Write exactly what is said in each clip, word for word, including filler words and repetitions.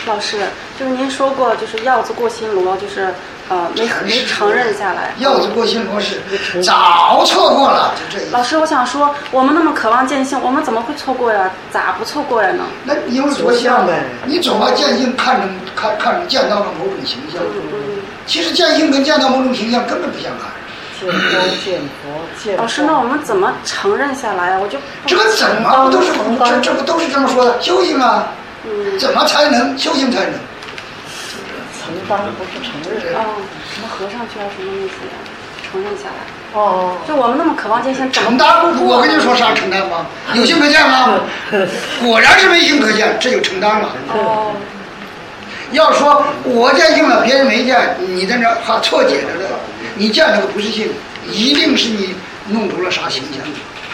老师，就是您说过，就是鹞子过新罗，就是呃没没承认下来。 鹞子过新罗是早错过了，就这一。 老师，我想说，我们那么渴望见性，我们怎么会错过呀？咋不错过呀呢？ 那因为着相呗，你总把见性看成看看成见到了某种形象。 嗯、 其实见性跟见到某种形象根本不相干。 见光见佛见。 老师，那我们怎么承认下来啊？我就这个怎么都是这这不都是这么说的？修行啊， 嗯、 怎么才能修行才能？ 承担不是承认。 哦，什么和尚需要什么意思呀？承认下来。 哦。 就我们那么渴望见性， 承担。我跟你说啥承担吗？有性可见吗？果然是没性可见，这就承担了。 哦。 要说我见性了，别人没见，你在那还错解着了。你见了个不是性，一定是你弄出了啥形象。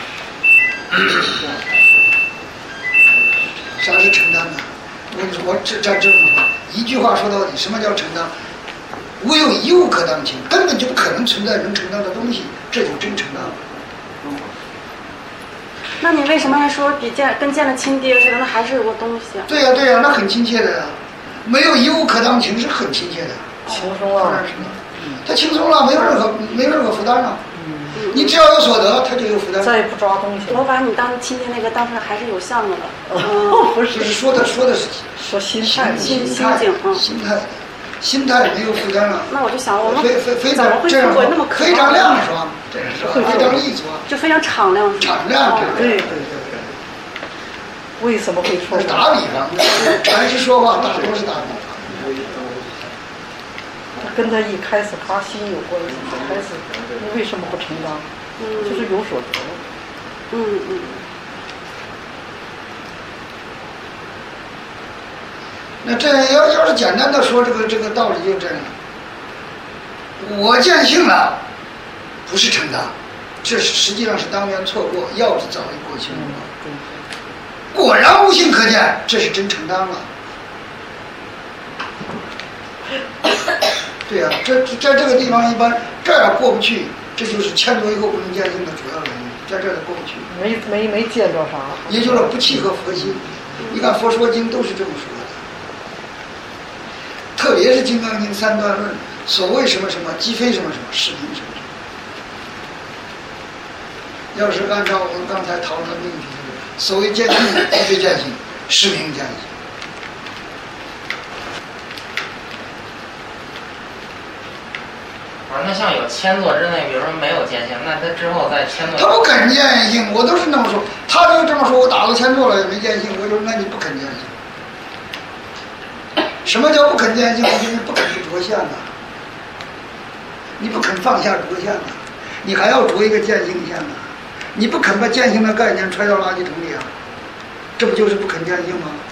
啥是承担呢？我我这这这么说，一句话说到底，什么叫承担？唯有一物可当情，根本就不可能存在能承担的东西，这就真承担了。 那你为什么还说比见跟见了亲爹似的？那还是有个东西啊？ 对呀、啊、对呀、啊，那很亲切的呀。没有一物可当情是很亲切的。 轻松啊！ 他轻松了，没有任何没有任何负担了。 嗯， 你只要有所得，他就有负担。 再也不抓东西。 我把你当亲爹那个当成还是有相的了。 哦，不是， 是说的说的是说心态， 心心态， 境啊， 心态，心态没有负担了。 那我就想，我们非非非怎么会错过那么可非常亮是吧？这是非常利索， 就非常敞亮， 敞亮， 对对对对。为什么会错过？ 打比方，凡是说话大多是打比方。 跟他一开始发心有关系，开始你为什么不承担？嗯，就是有所得。 嗯嗯。 那这要要是简单的说，这个这个道理就这样了。我见性了，不是承担，这实际上是当年错过，鹞子早已过去了。 嗯， 果然无性可见，这是真承担了。对呀、啊，这在这个地方一般这儿过不去，这就是迁挪以后不能见性的主要原因，在这儿过不去。 没没没见着啥， 也就是不契合佛心。你看《佛说经》都是这么说的，特别是《金刚经》三段论，所谓什么什么，即非什么什么，是名什么什么。要是按照我们刚才讨论的命题，所谓见性，即非见性，是名见性。 那像有千座之内，比如说没有见性，那他之后再千座， 他不肯见性，我都是那么说，他就这么说，我打了千座了也没见性，我说那你不肯见性。什么叫不肯见性？就是不肯去着相啊，你不肯放下着相啊，你还要着一个见性相啊，你不肯把见性的概念揣到垃圾桶里啊，这不就是不肯见性吗？